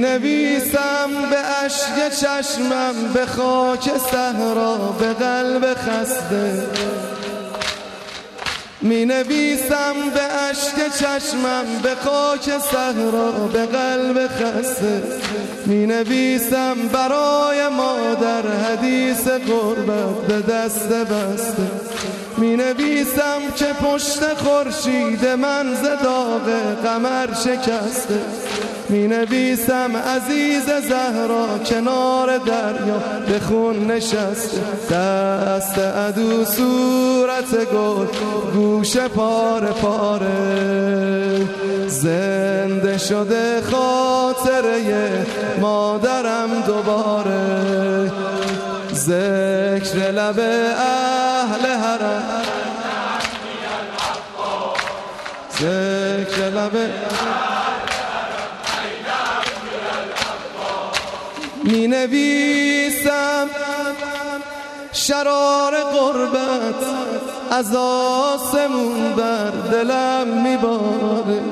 می نویسم به اشک چشمم به خاک صحرا به قلب خسته، می نویسم به اشک چشمم به خاک صحرا به قلب خسته، می نویسم برای مادر حدیث غربت به دست بسته، می نویسم که پشت خورشید من ز داغ قمر شکسته، می نویسم عزیز زهرا کنار دریا به خون نشسته، دست عدو صورت گل گوشه پاره پاره، زنده شده خاطره مادرم دوباره، ذکر لب اهل حرم، ذکر لب می نویسم شرار غربت از آسمون بر دلم می باره،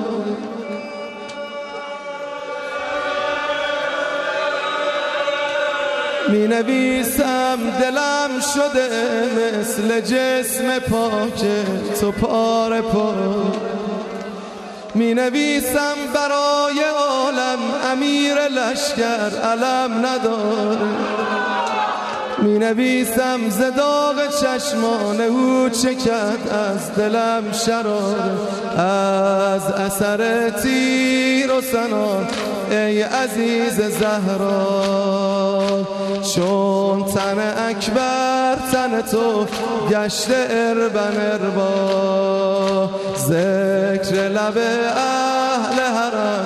می نویسم دلم شده مثل جسم پاک تو پاره پاره، می نویسم برای عالم امیر لشکر علم نداره، می نویسم ز داغ چشمان او چکد از دلم شراره، از اثر تیر و سنان ای عزیز زهرا، چون تن اکبر تن تو گشته اربن اربا، ذکر لب اهل حرم،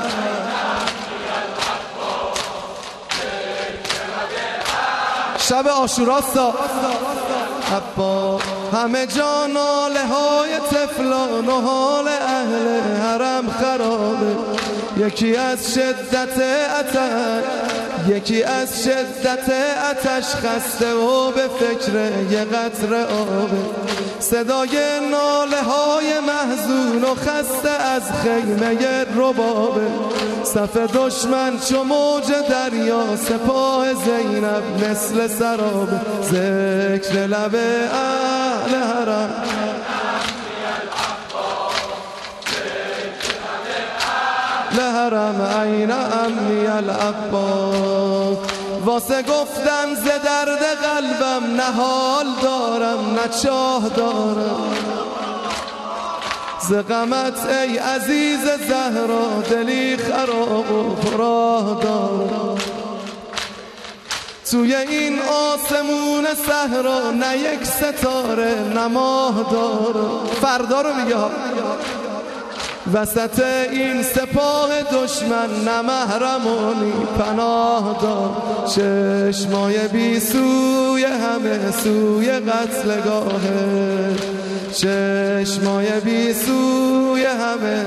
شب عاشوراستا حبا همه جا ناله های طفلان و حال اهل حرم خرابه، یکی از شدت آتش یکی از شدت آتش خسته و به فکر یه قطره آبه، صدای ناله های محزون و خسته از خیمه ربابه، صف دشمن چو موج دریا سپاه زینب مثل سرابه، ذکر لب اهل حرم، لحرم عین امنی العباس، واسه گفتن ز درد قلبم نه حال دارم نه چاه دارم، ز غمت ای عزیز زهرا دلی خراب و پراه دارم، توی این آسمون صحرا نه یک ستاره نه ماه دارم، فردا رو میگه وسط این سپاه دشمن نه محرمانی پناه دار، چشمای بی سوی همه سوی قتلگاهه، چشمای بی سوی همه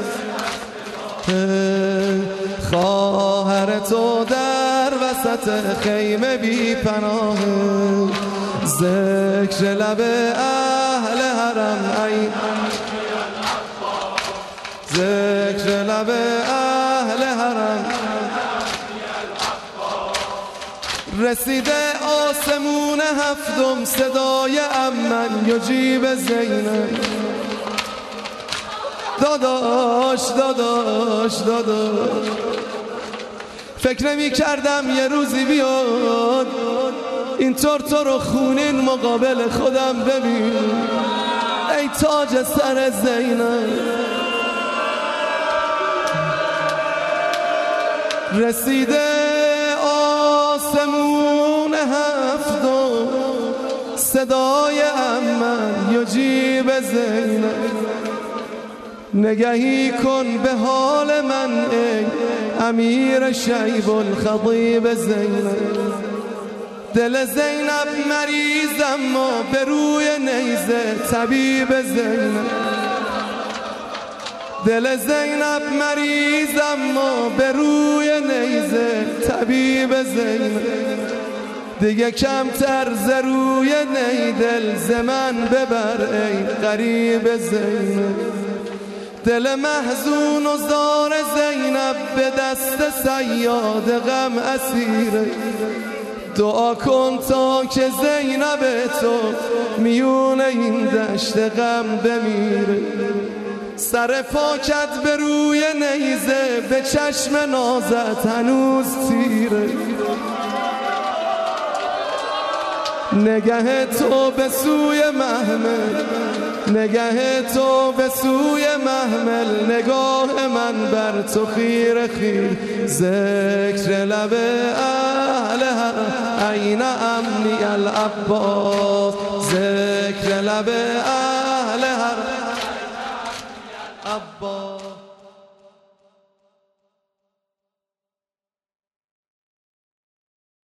خواهر تو در وسط خیمه بی پناهه، ذکر لب اهل حرم ای، ذکر لب اهل حرم، رسیده آسمون هفتم صدای امن یجیب زینب، داداش داداش داداش، فکر نمی کردم یه روزی بیاد اینطور تو رو خونین مقابل خودم ببین، ای تاج سر زینب، رسیده آسمون هفتم صدای امن یجیب زینب، نگهی کن به حال من ای امیر شیب الخطیب زینب، دل زینب مریض اما به روی نیزه طبیب زینب، دل زینب مریض اما به روی نیزه طبیب زینب، دیگه کمتر ز روی نیدل ز من ببر ای غریب زینب، دل محزون و زار زینب به دست صیاد غم اسیره. دعا کن تا که زینب تو میون این دشت غم بمیره. سر پاکت به روی نیزه به چشم نازت هنوز تیره. نگه تو به سوی محمل، نگه تو به سوی محمل، نگاه من بر تو خیره خیر. ذکر لب اهل حق این امنی العباس، ذکر لب